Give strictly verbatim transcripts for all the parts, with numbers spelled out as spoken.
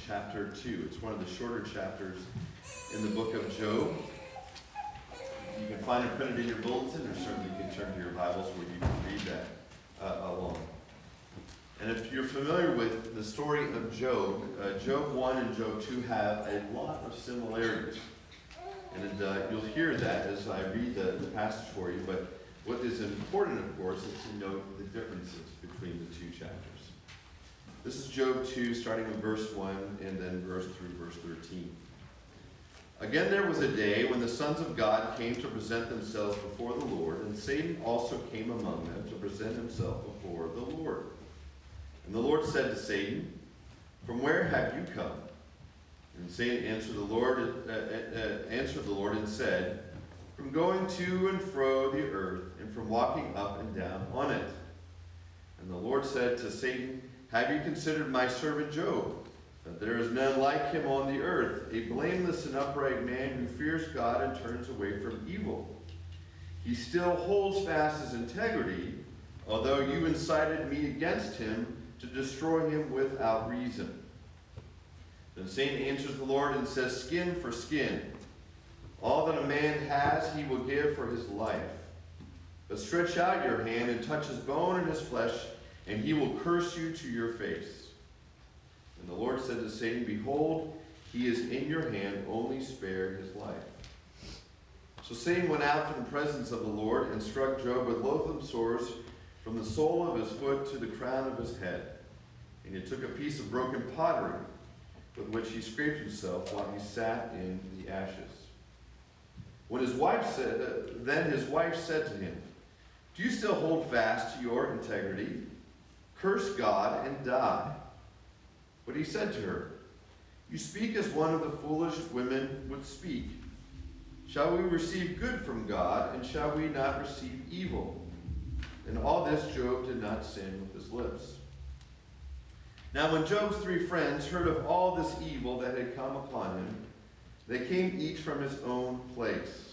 chapter two. It's one of the shorter chapters in the book of Job. You can find it printed in your bulletin, or certainly you can turn to your Bibles where you can read that uh, along. And if you're familiar with the story of Job, uh, Job one and Job two have a lot of similarities. And uh, you'll hear that as I read the, the passage for you. But what is important, of course, is to note the differences between the two chapters. This is Job two, starting with verse one, and then verse through verse thirteen. Again, there was a day when the sons of God came to present themselves before the Lord, and Satan also came among them to present himself before the Lord. And the Lord said to Satan, "From where have you come?" And Satan answered the Lord, uh, uh, answered the Lord and said, "From going to and fro the earth, and from walking up and down on it." And the Lord said to Satan, "Have you considered my servant Job, that there is none like him on the earth, a blameless and upright man who fears God and turns away from evil? He still holds fast his integrity, although you incited me against him to destroy him without reason." Then Satan answers the Lord and says, "Skin for skin. All that a man has he will give for his life. But stretch out your hand and touch his bone and his flesh, and he will curse you to your face." And the Lord said to Satan, "Behold, he is in your hand, only spare his life." So Satan went out from the presence of the Lord and struck Job with loathsome sores from the sole of his foot to the crown of his head. And he took a piece of broken pottery with which he scraped himself while he sat in the ashes. When his wife said, uh, then his wife said to him, "Do you still hold fast to your integrity? Curse God and die." But he said to her, "You speak as one of the foolish women would speak. Shall we receive good from God, and shall we not receive evil?" In all this Job did not sin with his lips. Now when Job's three friends heard of all this evil that had come upon him, they came each from his own place.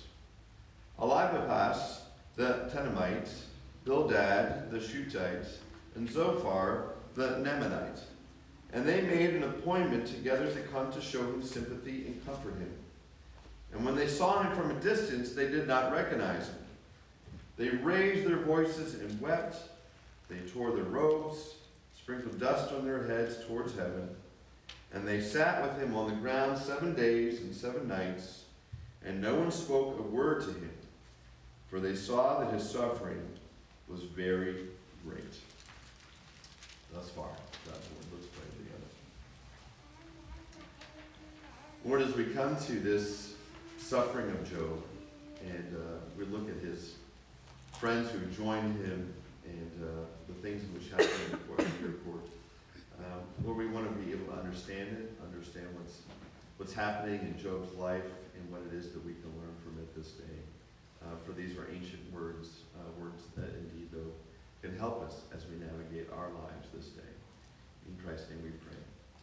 Eliphaz the Temanite, Bildad the Shuhite, and Zophar the Naamathite. And they made an appointment together to come to show him sympathy and comfort him. And when they saw him from a distance, they did not recognize him. They raised their voices and wept. They tore their robes, sprinkled dust on their heads towards heaven. And they sat with him on the ground seven days and seven nights, and no one spoke a word to him, for they saw that his suffering was very great. Thus far, God's word. Let's pray together. Lord, as we come to this suffering of Job, and uh, we look at his friends who joined him, and uh, the things in which happened in the court, your court, um, Lord, we want to be able to understand it, understand what's what's happening in Job's life, and what it is that we can learn from it this day. Uh, for these are ancient words, uh, words that indeed, though, can help us as we navigate our lives this day. In Christ's name we pray.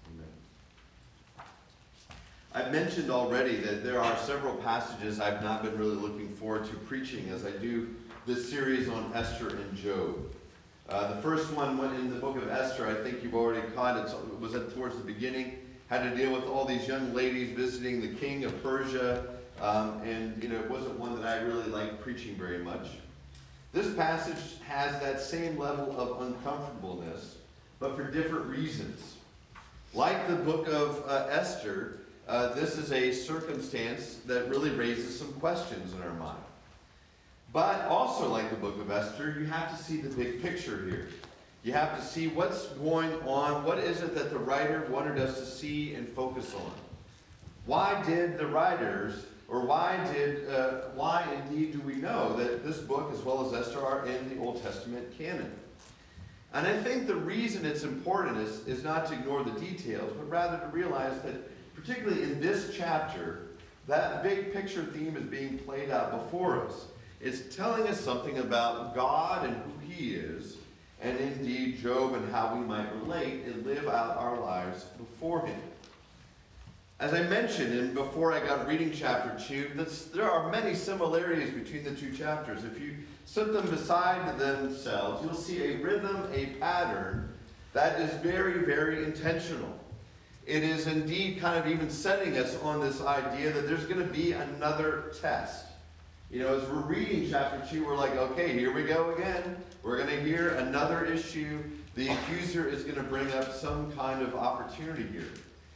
Amen. I've mentioned already that there are several passages I've not been really looking forward to preaching as I do this series on Esther and Job. Uh, the first one went in the book of Esther. I think you've already caught it. It was at, towards the beginning. Had to deal with all these young ladies visiting the king of Persia. Um, and, you know, it wasn't one that I really liked preaching very much. This passage has that same level of uncomfortableness, but for different reasons. Like the book of uh, Esther, uh, this is a circumstance that really raises some questions in our mind. But also like the book of Esther, you have to see the big picture here. You have to see what's going on. What is it that the writer wanted us to see and focus on? Why did the writers, or why did, uh, why indeed do we know that this book, as well as Esther, are in the Old Testament canon? And I think the reason it's important is, is not to ignore the details, but rather to realize that, particularly in this chapter, that big picture theme is being played out before us. It's telling us something about God and who he is, and indeed Job and how we might relate and live out our lives before him. As I mentioned, and before I got reading chapter two, this, there are many similarities between the two chapters. If you set them beside themselves, you'll see a rhythm, a pattern that is very, very intentional. it is indeed kind of even setting us on this idea that there's going to be another test. You know, as we're reading chapter two, we're like, okay, here we go again. We're going to hear another issue. The accuser is going to bring up some kind of opportunity here.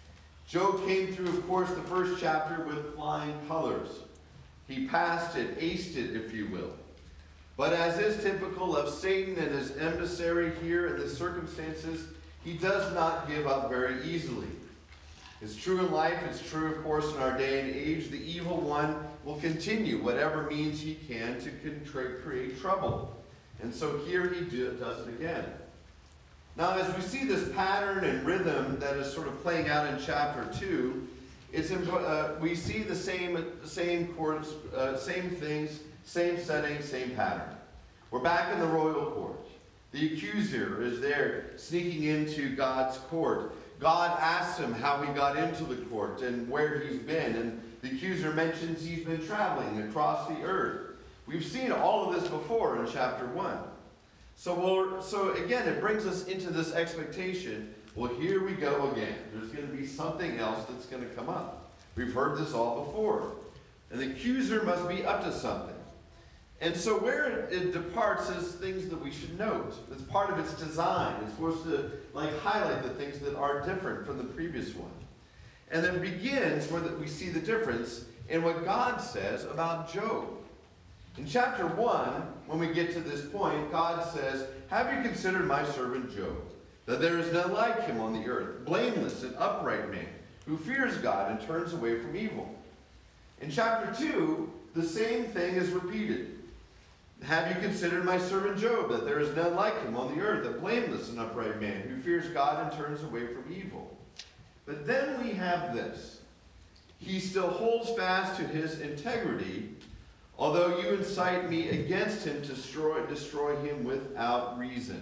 Job came through, of course, the first chapter with flying colors. He passed it, aced it, if you will. But as is typical of Satan and his emissary here in the circumstances, he does not give up very easily. It's true in life, it's true, of course, in our day and age. The evil one will continue whatever means he can to create trouble. And so here he does it again. Now, as we see this pattern and rhythm that is sort of playing out in chapter two, it's uh, we see the same same courts, uh, same things, same setting, same pattern. We're back in the royal court. The accuser is there sneaking into God's court. God asks him how he got into the court and where he's been. And the accuser mentions he's been traveling across the earth. We've seen all of this before in chapter one. So, we'll, so again, it brings us into this expectation. Well, here we go again. There's going to be something else that's going to come up. We've heard this all before. And the accuser must be up to something. And so where it, it departs is things that we should note. It's part of its design. It's supposed to like highlight the things that are different from the previous one. And then begins where the, we see the difference in what God says about Job. In chapter one, when we get to this point, God says, "Have you considered my servant Job, that there is none like him on the earth, blameless and upright man, who fears God and turns away from evil?" In chapter two, the same thing is repeated. "Have you considered my servant Job, that there is none like him on the earth, a blameless and upright man, who fears God and turns away from evil?" But then we have this. "He still holds fast to his integrity, although you incite me against him to destroy, destroy him without reason."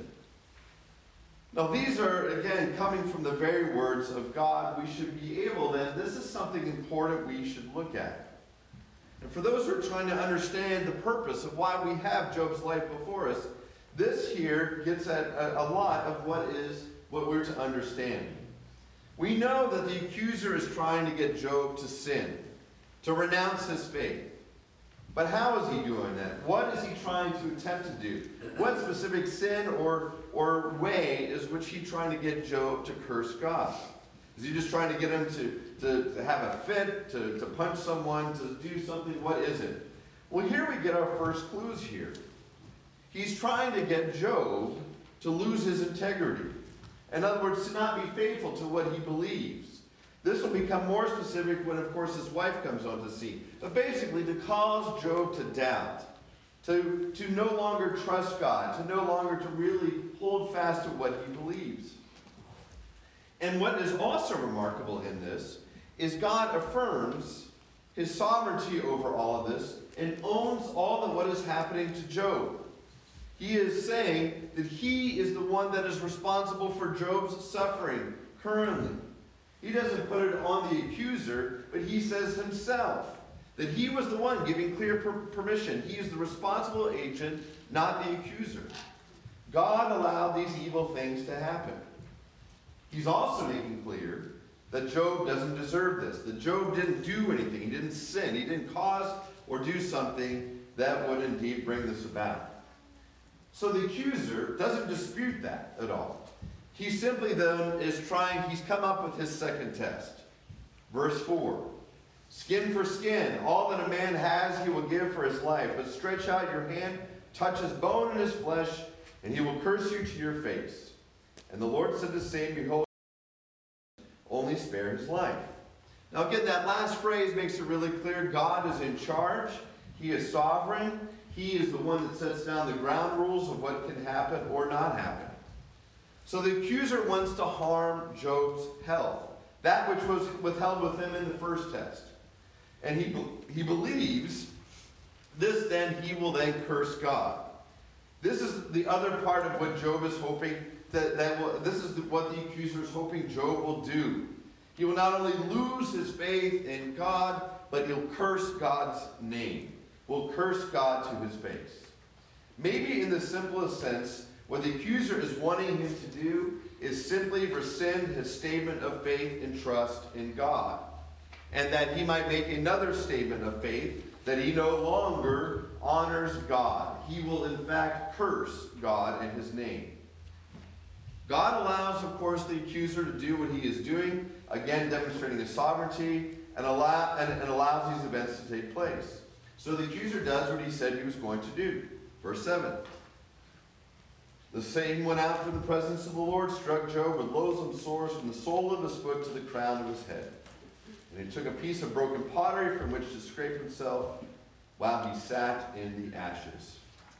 Now these are, again, coming from the very words of God. We should be able then, this is something important we should look at. And for those who are trying to understand the purpose of why we have Job's life before us, this here gets at a, a lot of what is what we're to understand. We know that the accuser is trying to get Job to sin, to renounce his faith. But how is he doing that? What is he trying to attempt to do? What specific sin or, or way is which he trying to get Job to curse God? Is he just trying to get him to, to, to have a fit, to, to punch someone, to do something? What is it? Well, here we get our first clues here. He's trying to get Job to lose his integrity. In other words, to not be faithful to what he believes. This will become more specific when, of course, his wife comes on the scene. But basically, to cause Job to doubt, to, to no longer trust God, to no longer to really hold fast to what he believes. And what is also remarkable in this is God affirms his sovereignty over all of this and owns all of what is happening to Job. He is saying that he is the one that is responsible for Job's suffering currently. He doesn't put it on the accuser, but he says himself that he was the one giving clear per- permission. He is the responsible agent, not the accuser. God allowed these evil things to happen. He's also making clear that Job doesn't deserve this, that Job didn't do anything. He didn't sin. He didn't cause or do something that would indeed bring this about. So the accuser doesn't dispute that at all. He simply, then, is trying, he's come up with his second test. Verse four. "Skin for skin, all that a man has he will give for his life. But stretch out your hand, touch his bone and his flesh, and he will curse you to your face. And the Lord said the same, behold, only spare his life." Now again, that last phrase makes it really clear. God is in charge. He is sovereign. He is the one that sets down the ground rules of what can happen or not happen. So the accuser wants to harm Job's health, that which was withheld with him in the first test. And he, he believes this, then he will then curse God. This is the other part of what Job is hoping, that, that will, this is what the accuser is hoping Job will do. He will not only lose his faith in God, but he'll curse God's name. Will curse God to his face. Maybe in the simplest sense, what the accuser is wanting him to do is simply rescind his statement of faith and trust in God, and that he might make another statement of faith that he no longer honors God. He will in fact curse God and his name. God allows, of course, the accuser to do what he is doing, again demonstrating his sovereignty, and, allow, and, and allows these events to take place. So the accuser does what he said he was going to do. Verse seven. The Satan went out from the presence of the Lord, struck Job with loathsome sores from the sole of his foot to the crown of his head. And he took a piece of broken pottery from which to scrape himself while he sat in the ashes.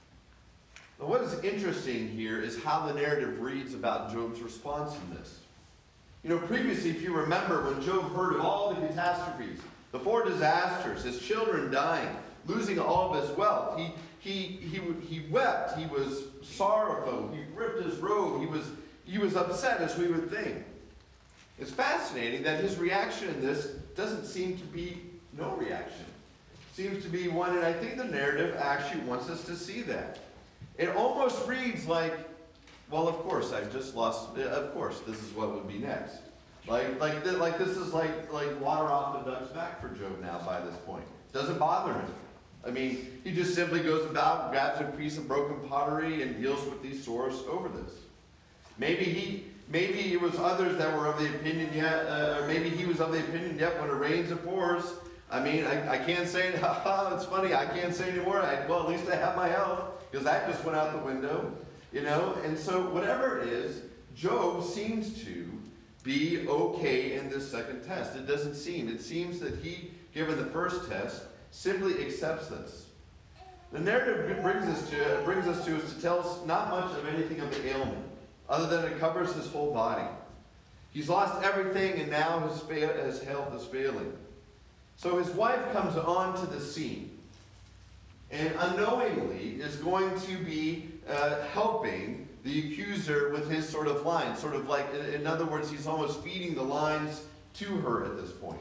Now, what is interesting here is how the narrative reads about Job's response in this. You know, previously, if you remember, when Job heard of all the catastrophes, the four disasters, his children dying, losing all of his wealth, he he he he wept. He was sorrowful. He ripped his robe. He was he was upset, as we would think. It's fascinating that his reaction in this doesn't seem to be no reaction. It seems to be one, and I think the narrative actually wants us to see that. It almost reads like, well, of course, I've just lost, of course, this is what would be next. Like, like, like this is like, like water off the duck's back for Job now by this point. Doesn't bother him. I mean, he just simply goes about, grabs a piece of broken pottery, and deals with these sores over this. Maybe he, maybe it was others that were of the opinion yet, uh, or maybe he was of the opinion yet when it rains it pours. I mean, I, I can't say, haha, it's funny, I can't say anymore. I, well, at least I have my health, because that just went out the window, you know? And so whatever it is, Job seems to be okay in this second test. It doesn't seem. It seems that he, given the first test, simply accepts this. The narrative brings us to brings us to us to tell us not much of anything of the ailment, other than it covers his whole body. He's lost everything, and now his, his health is failing. So his wife comes onto the scene, and unknowingly is going to be uh, helping the accuser with his sort of lines. Sort of like, in other words, he's almost feeding the lines to her at this point.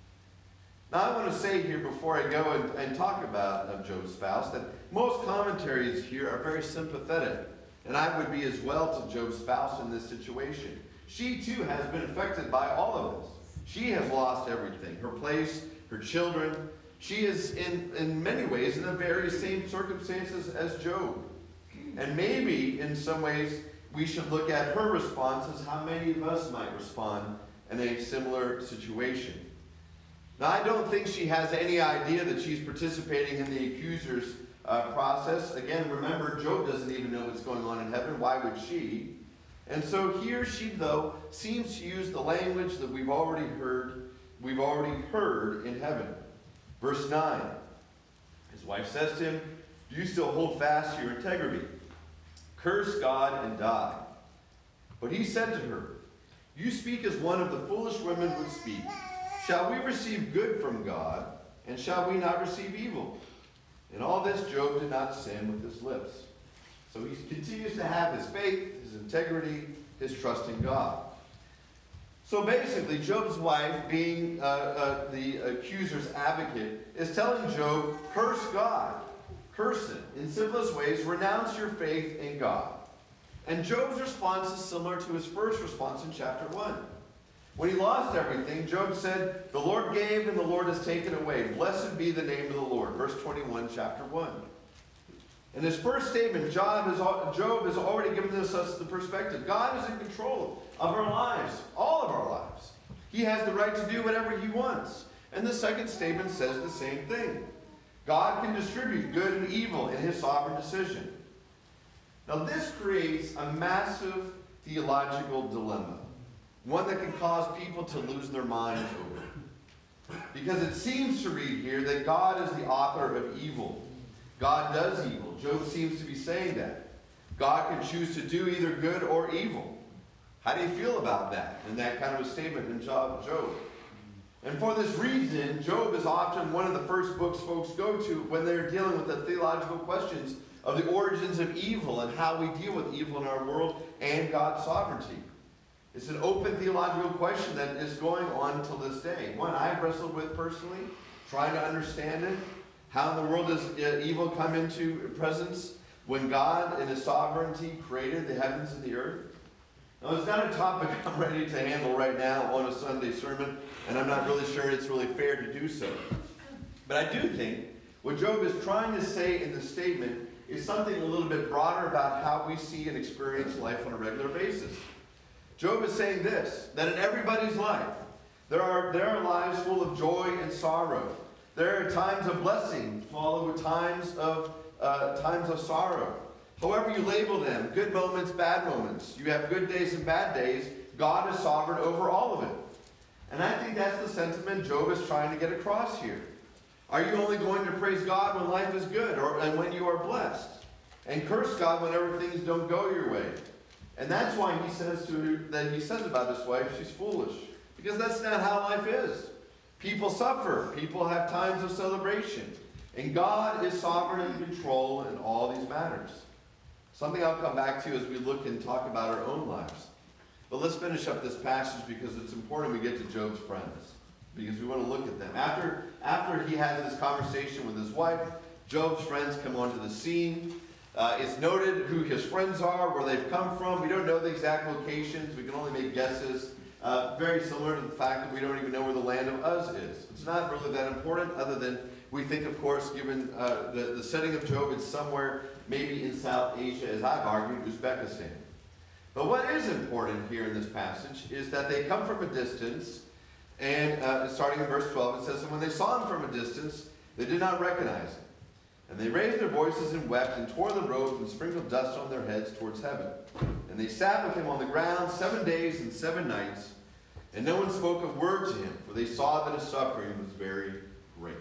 Now I want to say here before I go and, and talk about uh, Job's spouse that most commentaries here are very sympathetic. And I would be as well to Job's spouse in this situation. She too has been affected by all of this. She has lost everything. Her place, her children. She is in, in many ways in the very same circumstances as Job. And maybe in some ways we should look at her response as how many of us might respond in a similar situation. Now, I don't think she has any idea that she's participating in the accuser's uh, process. Again, remember, Job doesn't even know what's going on in heaven. Why would she? And so here she, though, seems to use the language that we've already heard, we've already heard in heaven. Verse nine. His wife says to him, "Do you still hold fast to your integrity? Curse God and die." But he said to her, "You speak as one of the foolish women would speak. Shall we receive good from God, and shall we not receive evil?" In all this, Job did not sin with his lips. So he continues to have his faith, his integrity, his trust in God. So basically, Job's wife, being uh, uh, the accuser's advocate, is telling Job, curse God. Curse him. In simplest ways, renounce your faith in God. And Job's response is similar to his first response in chapter one. When he lost everything, Job said, "The Lord gave and the Lord has taken away. Blessed be the name of the Lord." Verse twenty-one, chapter one. In his first statement, Job has, Job has already given us, us the perspective. God is in control of our lives, all of our lives. He has the right to do whatever he wants. And the second statement says the same thing. God can distribute good and evil in his sovereign decision. Now this creates a massive theological dilemma. One that can cause people to lose their minds over. Because it seems to read here that God is the author of evil. God does evil. Job seems to be saying that. God can choose to do either good or evil. How do you feel about that? And that kind of a statement in Job. And for this reason, Job is often one of the first books folks go to when they're dealing with the theological questions of the origins of evil and how we deal with evil in our world and God's sovereignty. It's an open theological question that is going on till this day. One I've wrestled with personally, trying to understand it. How in the world does evil come into presence when God in his sovereignty created the heavens and the earth? Now, it's not a topic I'm ready to handle right now on a Sunday sermon, and I'm not really sure it's really fair to do so. But I do think what Job is trying to say in the statement is something a little bit broader about how we see and experience life on a regular basis. Job is saying this, that in everybody's life, there are, there are lives full of joy and sorrow. There are times of blessing followed with times of, uh, times of sorrow. However you label them, good moments, bad moments. You have good days and bad days. God is sovereign over all of it. And I think that's the sentiment Job is trying to get across here. Are you only going to praise God when life is good or and when you are blessed? And curse God whenever things don't go your way? And that's why he says to her, that he says about his wife, she's foolish. Because that's not how life is. People suffer. People have times of celebration. And God is sovereign and in control in all these matters. Something I'll come back to as we look and talk about our own lives. But let's finish up this passage because it's important we get to Job's friends. Because we want to look at them. After, after he has this conversation with his wife, Job's friends come onto the scene. Uh, it's noted who his friends are, where they've come from. We don't know the exact locations. We can only make guesses. Uh, very similar to the fact that we don't even know where the land of Uz is. It's not really that important other than we think, of course, given uh, the, the setting of Job, it's somewhere maybe in South Asia, as I've argued, Uzbekistan. But what is important here in this passage is that they come from a distance. And uh, starting in verse twelve, it says, "And when they saw him from a distance, they did not recognize him. And they raised their voices and wept, and tore the robes, and sprinkled dust on their heads towards heaven. And they sat with him on the ground seven days and seven nights, and no one spoke a word to him, for they saw that his suffering was very great."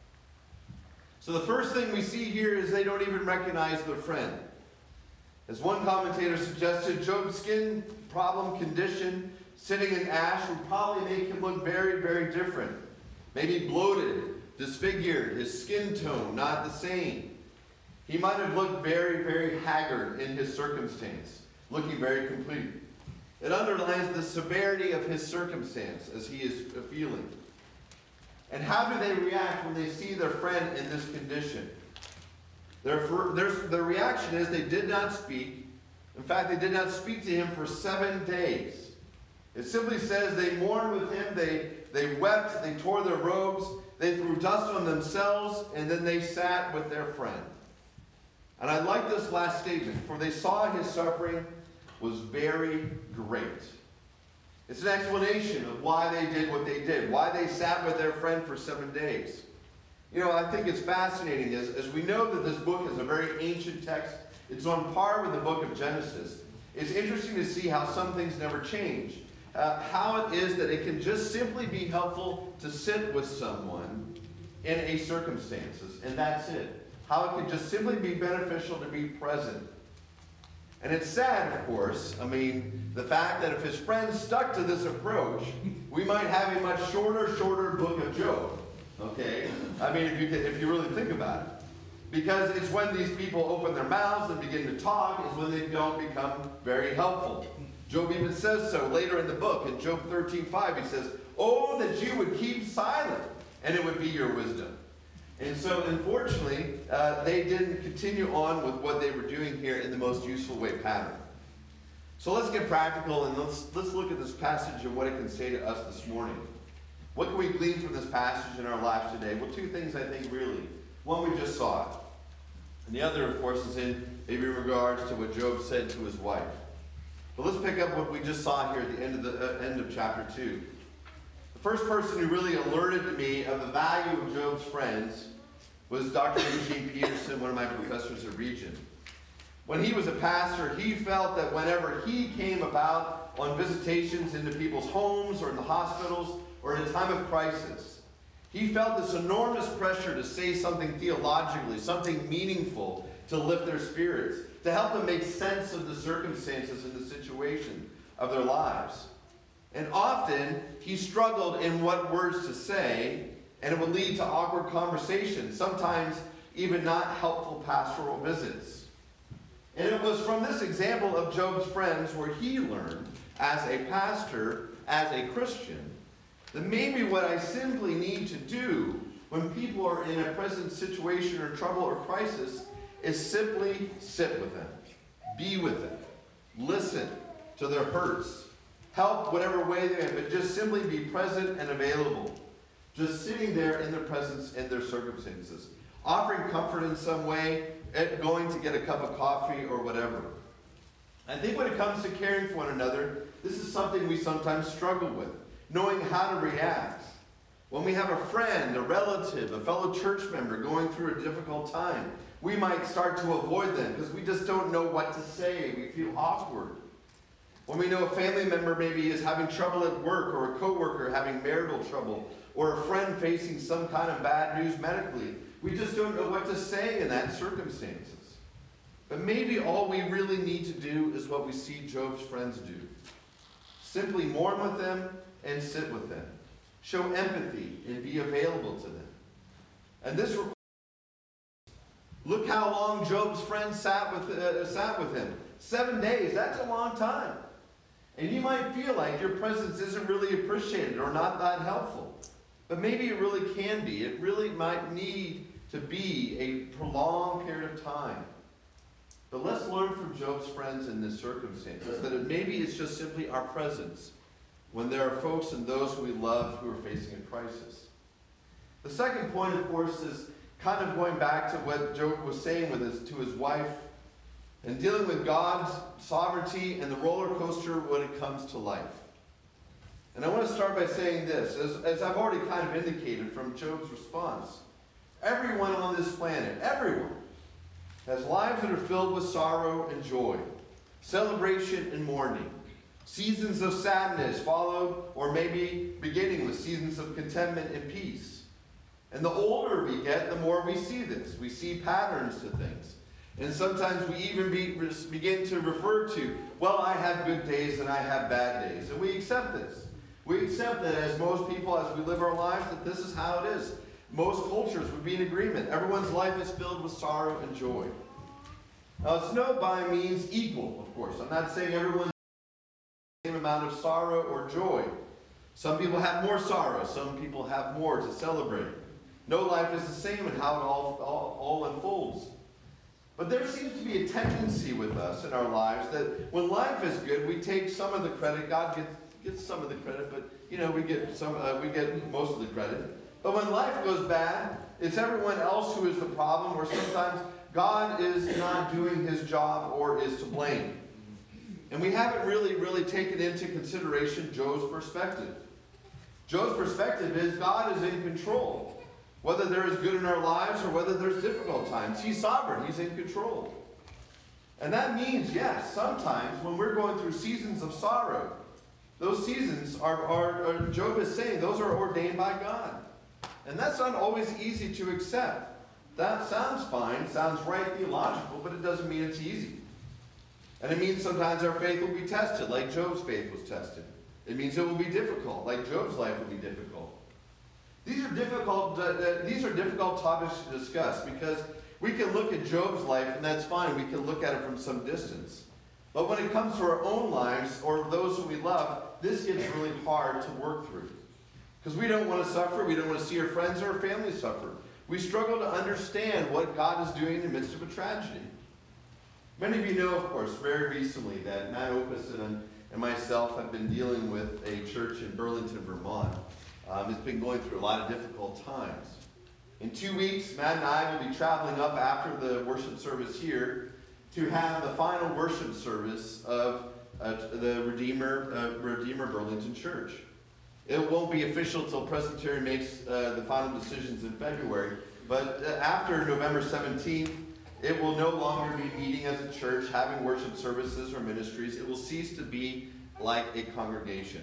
So the first thing we see here is they don't even recognize their friend. As one commentator suggested, Job's skin problem condition, sitting in ash, would probably make him look very, very different. Maybe bloated, disfigured, his skin tone not the same. He might have looked very, very haggard in his circumstance, looking very complete. It underlines the severity of his circumstance as he is feeling. And how do they react when they see their friend in this condition? Their, their, their reaction is they did not speak. In fact, they did not speak to him for seven days. It simply says they mourned with him, they, they wept, they tore their robes, they threw dust on themselves, and then they sat with their friend. And I like this last statement, for they saw his suffering was very great. It's an explanation of why they did what they did, why they sat with their friend for seven days. You know, I think it's fascinating, as, as we know that this book is a very ancient text. It's on par with the book of Genesis. It's interesting to see how some things never change. Uh, how it is that it can just simply be helpful to sit with someone in a circumstances, and that's it. How it can just simply be beneficial to be present. And it's sad, of course, I mean, the fact that if his friends stuck to this approach, we might have a much shorter, shorter book of Job. Okay? I mean, if you, if you really think about it. Because it's when these people open their mouths and begin to talk is when they don't become very helpful. Job even says so later in the book. In Job thirteen five, he says, "Oh, that you would keep silent, and it would be your wisdom." And so, unfortunately, uh, they didn't continue on with what they were doing here in the most useful way pattern. So let's get practical, and let's, let's look at this passage and what it can say to us this morning. What can we glean from this passage in our lives today? Well, two things, I think, really. One, we just saw it. And the other, of course, is in maybe regards to what Job said to his wife. But let's pick up what we just saw here at the end of the uh, end of chapter two. The first person who really alerted to me of the value of Job's friends was Doctor Eugene Peterson, one of my professors at Regent. When he was a pastor, he felt that whenever he came about on visitations into people's homes or in the hospitals or in a time of crisis, he felt this enormous pressure to say something theologically, something meaningful to lift their spirits, to help them make sense of the circumstances and the situation of their lives. And often, he struggled in what words to say, and it would lead to awkward conversations, sometimes even not helpful pastoral visits. And it was from this example of Job's friends where he learned, as a pastor, as a Christian, that maybe what I simply need to do when people are in a present situation or trouble or crisis is simply sit with them, be with them, listen, to their hurts. Help whatever way they may, but just simply be present and available. Just sitting there in their presence in their circumstances. Offering comfort in some way, going to get a cup of coffee or whatever. I think when it comes to caring for one another, this is something we sometimes struggle with, knowing how to react. When we have a friend, a relative, a fellow church member going through a difficult time, we might start to avoid them because we just don't know what to say. We feel awkward. When we know a family member maybe is having trouble at work, or a coworker having marital trouble, or a friend facing some kind of bad news medically, we just don't know what to say in that circumstances. But maybe all we really need to do is what we see Job's friends do. Simply mourn with them and sit with them. Show empathy and be available to them. And this requires, look how long Job's friends sat with, uh, sat with him. Seven days, that's a long time. And you might feel like your presence isn't really appreciated or not that helpful. But maybe it really can be. It really might need to be a prolonged period of time. But let's learn from Job's friends in this circumstances that it maybe it's just simply our presence when there are folks and those who we love who are facing a crisis. The second point, of course, is kind of going back to what Job was saying with his, to his wife and dealing with God's sovereignty and the roller coaster when it comes to life. And I want to start by saying this, as, as I've already kind of indicated from Job's response. Everyone on this planet, everyone, has lives that are filled with sorrow and joy, celebration and mourning, seasons of sadness followed or maybe beginning with seasons of contentment and peace. And the older we get, the more we see this. We see patterns to things. And sometimes we even be, begin to refer to, well, I have good days and I have bad days. And we accept this. We accept that as most people, as we live our lives, that this is how it is. Most cultures would be in agreement. Everyone's life is filled with sorrow and joy. Now, it's no by means equal, of course. I'm not saying everyone has the same amount of sorrow or joy. Some people have more sorrow. Some people have more to celebrate. No life is the same in how it all, all, all unfolds. But there seems to be a tendency with us in our lives that when life is good, we take some of the credit. God gets, gets some of the credit, but, you know, we get some. Uh, we get most of the credit. But when life goes bad, it's everyone else who is the problem, or sometimes God is not doing his job or is to blame. And we haven't really, really taken into consideration Job's perspective. Job's perspective is God is in control. Whether there is good in our lives or whether there's difficult times, he's sovereign, he's in control. And that means, yes, sometimes when we're going through seasons of sorrow, those seasons are, are, are Job is saying, those are ordained by God. And that's not always easy to accept. That sounds fine, sounds right, theological, but it doesn't mean it's easy. And it means sometimes our faith will be tested, like Job's faith was tested. It means it will be difficult, like Job's life will be difficult. These are difficult, uh, these are difficult topics to discuss because we can look at Job's life, and that's fine. We can look at it from some distance. But when it comes to our own lives or those who we love, this gets really hard to work through. Because we don't want to suffer. We don't want to see our friends or our family suffer. We struggle to understand what God is doing in the midst of a tragedy. Many of you know, of course, very recently that Matt Opus and, and myself have been dealing with a church in Burlington, Vermont. Um, it's been going through a lot of difficult times. In two weeks, Matt and I will be traveling up after the worship service here to have the final worship service of uh, the Redeemer, uh, Redeemer Burlington Church. It won't be official until Presbyterian makes uh, the final decisions in February, but uh, after November seventeenth, it will no longer be meeting as a church, having worship services or ministries. It will cease to be like a congregation.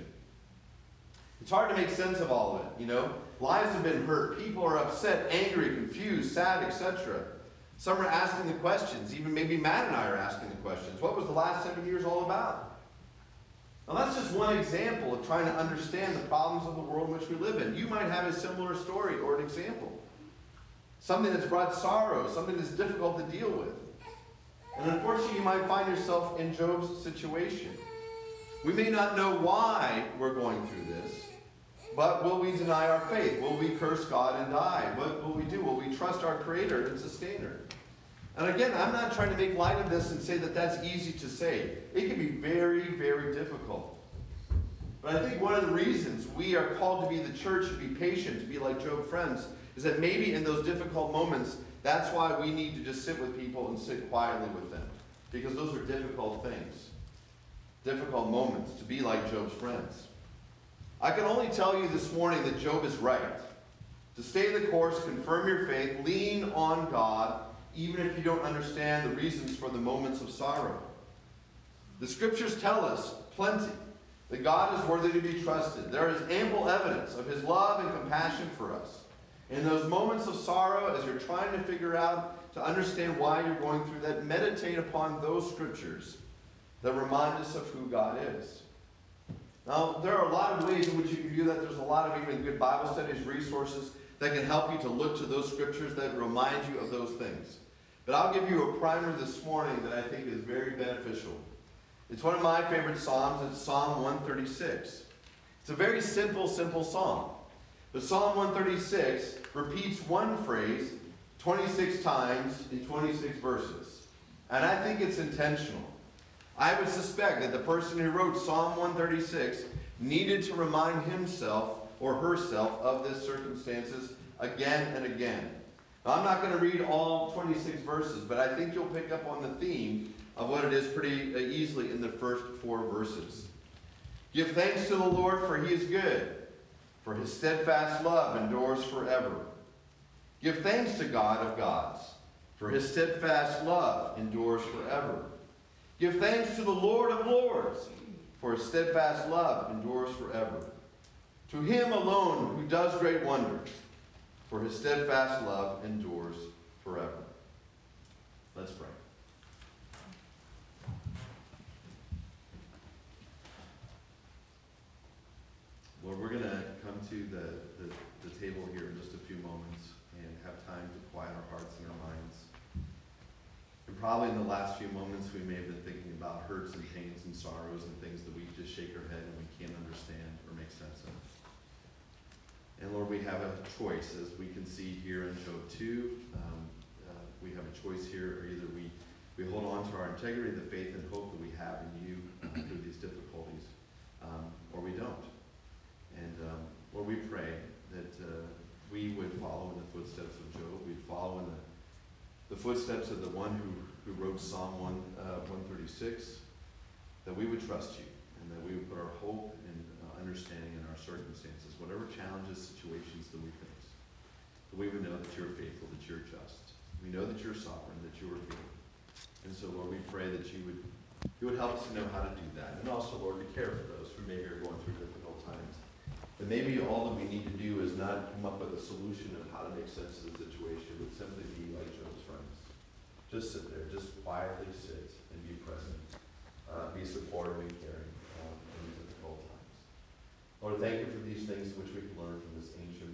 It's hard to make sense of all of it, you know. Lives have been hurt. People are upset, angry, confused, sad, et cetera. Some are asking the questions. Even maybe Matt and I are asking the questions. What was the last seven years all about? Now that's just one example of trying to understand the problems of the world in which we live in. You might have a similar story or an example. Something that's brought sorrow, something that's difficult to deal with. And unfortunately, you might find yourself in Job's situation. We may not know why we're going through this, but will we deny our faith? Will we curse God and die? What will we do? Will we trust our Creator and Sustainer? And again, I'm not trying to make light of this and say that that's easy to say. It can be very, very difficult. But I think one of the reasons we are called to be the church, to be patient, to be like Job's friends, is that maybe in those difficult moments, that's why we need to just sit with people and sit quietly with them. Because those are difficult things. Difficult moments, to be like Job's friends. I can only tell you this morning that Job is right. To stay the course, confirm your faith, lean on God, even if you don't understand the reasons for the moments of sorrow. The scriptures tell us plenty that God is worthy to be trusted. There is ample evidence of his love and compassion for us. In those moments of sorrow, as you're trying to figure out, to understand why you're going through that, meditate upon those scriptures that remind us of who God is. Now, there are a lot of ways in which you can do that. There's a lot of even good Bible studies, resources that can help you to look to those scriptures that remind you of those things. But I'll give you a primer this morning that I think is very beneficial. It's one of my favorite psalms. It's Psalm one thirty-six. It's a very simple, simple psalm. But Psalm one thirty-six repeats one phrase twenty-six times in twenty-six verses. And I think it's intentional. I would suspect that the person who wrote Psalm one thirty-six needed to remind himself or herself of this circumstances again and again. Now, I'm not going to read all twenty-six verses, but I think you'll pick up on the theme of what it is pretty easily in the first four verses. Give thanks to the Lord, for he is good, for his steadfast love endures forever. Give thanks to God of gods, for his steadfast love endures forever. Give thanks to the Lord of lords, for his steadfast love endures forever. To him alone who does great wonders, for his steadfast love endures forever. Let's pray. Lord, we're going to come to the, the, the table here in just a few moments and have time to quiet our hearts and our minds. And probably in the last few moments we may have been thinking about hurts and pains and sorrows and things that we just shake our head and we can't understand or make sense of. And Lord, we have a choice, as we can see here in Job two. Um, uh, we have a choice here, or either we, we hold on to our integrity, the faith and hope that we have in you uh, through these difficulties, um, or we don't. And um, Lord, we pray that uh, we would follow in the footsteps of Job. We'd follow in the, the footsteps of the one who, who wrote Psalm one, uh, one thirty-six, that we would trust you and that we would put our hope and uh, understanding in our circumstances, whatever challenges, situations that we face. That we would know that you're faithful, that you're just. We know that you're sovereign, that you are here. And so, Lord, we pray that you would, you would help us to know how to do that. And also, Lord, to care for those who maybe are going through difficult times. But maybe all that we need to do is not come up with a solution of how to make sense of the situation, but simply be like Job's friends. Just sit there, just quietly sit and be present. Uh, be supportive and caring um, in these difficult times. Lord, thank you for these things which we can learn from this ancient